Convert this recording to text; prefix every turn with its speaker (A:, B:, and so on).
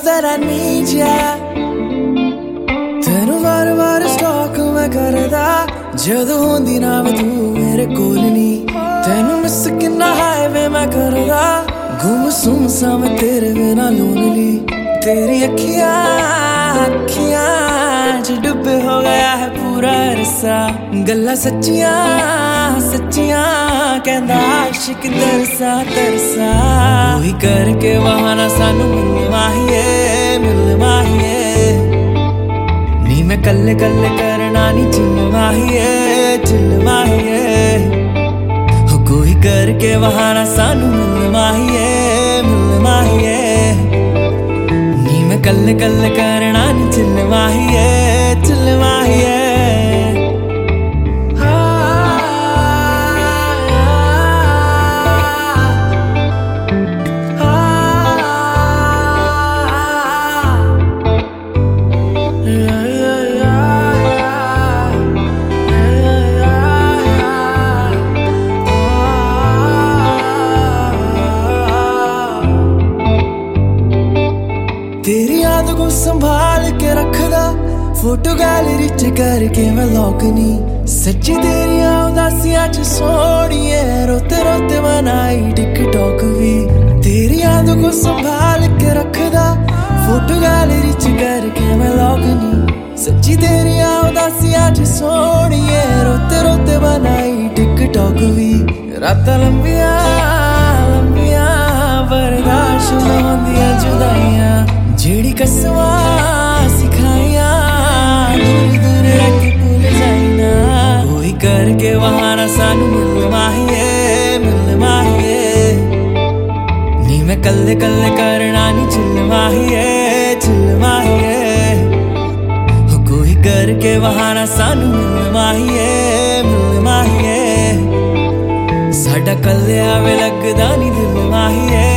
A: that I need ya तेनू बार बार stock मैं करदा जदों होंदी ना वे तू मेरे कोल नी तेनू मिस किन्ना हाईवे मैं करदा गुमसुम सा मैं तेरे बिना लोनली तेरी अखियां अखियां च डुबे हो गया है पूरा रसा गल्ला सच्चियां सच्चियां कहंदा आशिक तरसा तरसा कोई करके बहाना सानू मिलवा ही नी मैं कल्ले कल्ले करना नी चिलवा ही हो कोई करके बहाना सानू मिलवा ही नी मैं कल्ले कल्ले करना नी चिलवा ही तेरी याद को संभाल के रखदा फोटो गैलरी च करके मैं लॉकनी सच्ची तेरी उदासियां च सोहणिए रोते रोते बनाई टिकटॉक भी तेरी याद को संभाल के रखदा फोटो गैलरी च करके मैं लॉकनी सच्ची तेरी उदासियां च सोहणिए रोते रोते बनाई टिकटॉक भी रातां लंबियां लंबियां बर्दाश्त न होंदियां जुदाइयां जेड़ी कसमां सिखाइयां दूर दूर रख के भूल जाइना कोई करके बहाना सानू मिलवा ही नी मैं कल्ले कल्ले करना नी चिलवा ही हो कोई करके बहाना सानू मिलवा ही साडा कल्ले आवे लगदा नी दिल माहिए